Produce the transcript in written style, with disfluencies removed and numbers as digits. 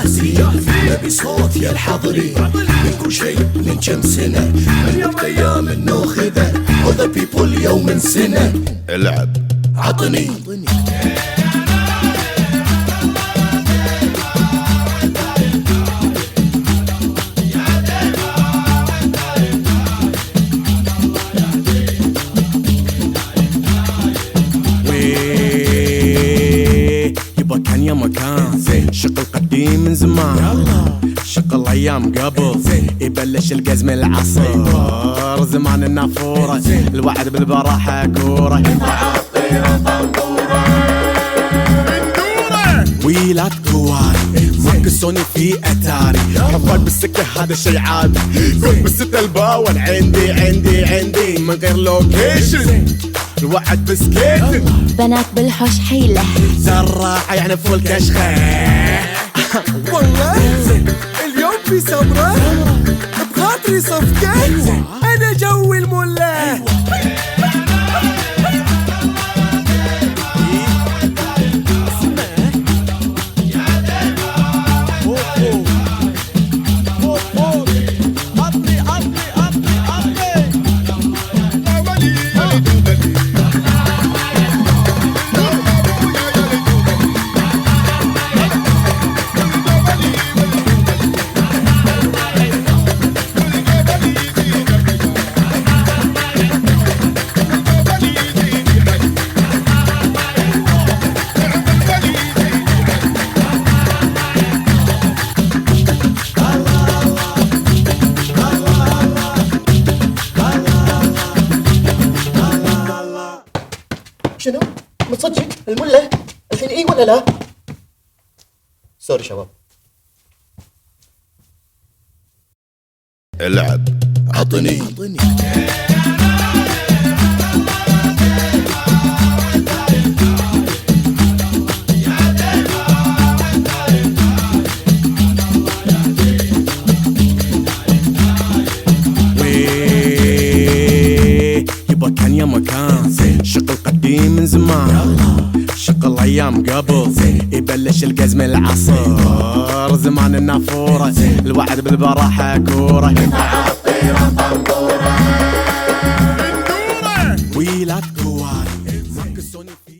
جاهزين نبي صوت يا الحاضرين من كل شيء من كم سنة من وقت أيام النوخذة other people يوم من سنة العب عطني كان يا مكان شغل قديم من زمان شغل ايام قبل يبلش القزم العصر زمان النافوره الوعد بالبراحه كوره ويلات كواري مركزوني في اتاري حفاك بالسكه هذا شي عادي كنت بالستة الباون عندي من غير لوكيشن الوعد بسكيت بنات بالحوش حيلة زراعة يعني فول كشخة والله اليوم في سمرة بخاطري صفقة أنا جوي الملة شنو؟ متصدق الملة الحين اي ولا لا؟ سوري شباب العب عطني كان يا مكان شغل قديم من زمان شغل ايام قبل يبلش القزم العصر زمان النافوره الوعد بالبراحه كوره ويلات